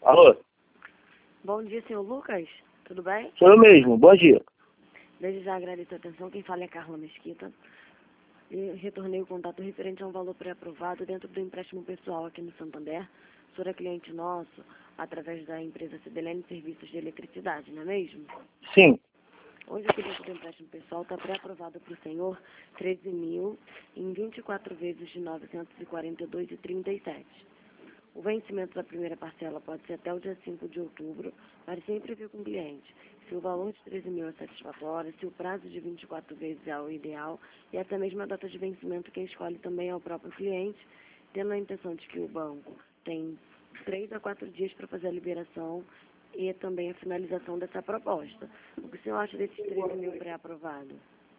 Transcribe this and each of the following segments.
Alô? Bom dia, senhor Lucas. Tudo bem? Sou eu mesmo. Bom dia. Desde já agradeço a atenção. Quem fala é Carla Mesquita. E retornei o contato referente a um valor pré-aprovado dentro do empréstimo pessoal aqui no Santander. O senhor é cliente nosso através da empresa CBLN Serviços de Eletricidade, não é mesmo? Sim. Hoje aqui dentro do empréstimo pessoal está pré-aprovado para o senhor 13 mil em 24 vezes de 942,37. O vencimento da primeira parcela pode ser até o dia 5 de outubro, mas sempre ver com o cliente se o valor de 13 mil é satisfatório, se o prazo de 24 vezes é o ideal e até mesmo a data de vencimento quem escolhe também é o próprio cliente, tendo a intenção de que o banco tem 3 a 4 dias para fazer a liberação e também a finalização dessa proposta. O que o senhor acha desses 13 mil pré-aprovado?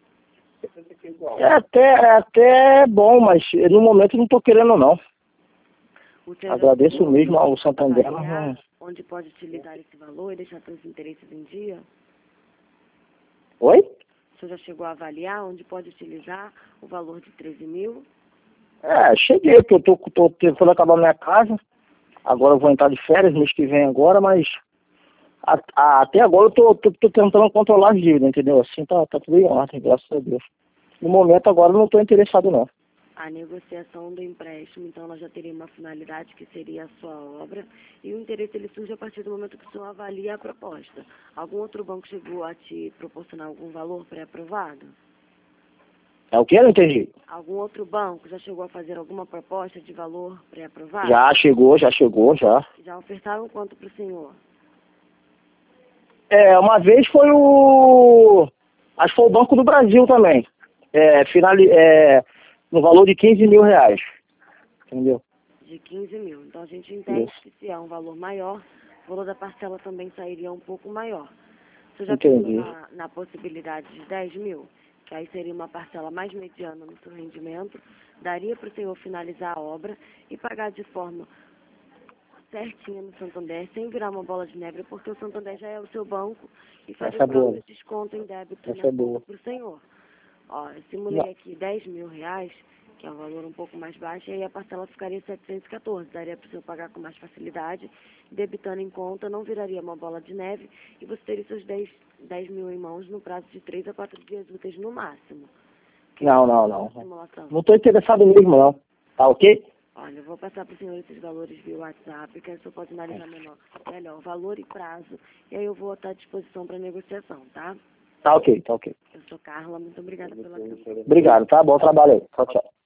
É até bom, mas no momento não estou querendo não. Agradeço mesmo ao Santander. Onde pode utilizar esse valor e deixar seus interesses em dia? Oi? O senhor já chegou a avaliar onde pode utilizar o valor de 13 mil? Cheguei, que eu tô tentando acabar minha casa. Agora eu vou entrar de férias, mês que vem agora, mas até agora eu tô tentando controlar as dívidas, entendeu? Assim tá tudo em ordem, graças a Deus. No momento agora eu não estou interessado não. A negociação do empréstimo, então, ela já teria uma finalidade que seria a sua obra, e o interesse ele surge a partir do momento que o senhor avalia a proposta. Algum outro banco chegou a te proporcionar algum valor pré-aprovado? É o que? Eu não entendi. Algum outro banco já chegou a fazer alguma proposta de valor pré-aprovado? Já chegou. Já ofertaram quanto para o senhor? Uma vez foi acho que foi o Banco do Brasil também. No valor de 15 mil reais. Entendeu? De 15 mil. Então a gente entende Isso. que se é um valor maior, o valor da parcela também sairia um pouco maior. Você já Entendi. pensou na possibilidade de 10 mil? Que aí seria uma parcela mais mediana no seu rendimento, daria para o senhor finalizar a obra e pagar de forma certinha no Santander, sem virar uma bola de neve, porque o Santander já é o seu banco e fazer o próprio desconto em débito na conta para o senhor. Ó, eu simulei aqui 10 mil reais, que é um valor um pouco mais baixo, e aí a parcela ficaria 714. Daria para o senhor pagar com mais facilidade, debitando em conta, não viraria uma bola de neve, e você teria seus 10 mil em mãos no prazo de 3 a 4 dias úteis no máximo. Não. Não estou interessado mesmo não. Tá ok? Olha, eu vou passar para o senhor esses valores via WhatsApp, que aí o senhor pode analisar melhor valor e prazo, e aí eu vou estar à disposição para negociação, tá? Tá ok. Eu sou Carla, muito obrigada pela atenção. Obrigado, tá? Bom trabalho aí. Tchau.